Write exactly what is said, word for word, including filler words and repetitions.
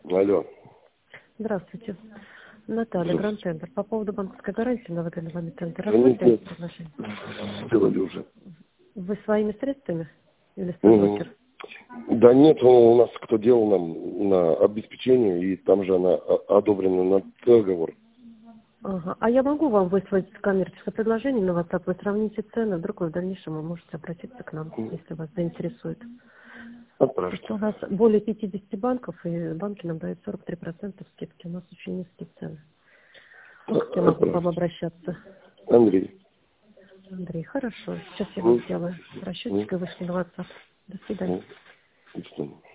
Алло. Здравствуйте. Наталья, Гранд Тендер. По поводу банковской гарантии на выданный вами тендер. Нет, нет. Предложение? Сделали уже. Вы своими средствами или Угу. стабилкер? Да нет, у нас кто делал нам на обеспечение, и там же она о- одобрена на договор. Ага. А я могу вам выслать коммерческое предложение на WhatsApp, вы сравните цены, вдруг вы в дальнейшем вы можете обратиться к нам, если вас заинтересует. Отправьте. Просто у нас более пятидесяти банков, и банки нам дают сорок три процента скидки. У нас очень низкие цены. Ну, как я могу к вам Отправьте. обращаться? Андрей. Андрей, хорошо. Сейчас я вам М. сделаю расчетчик и вышлю на WhatsApp. До свидания. М. До свидания.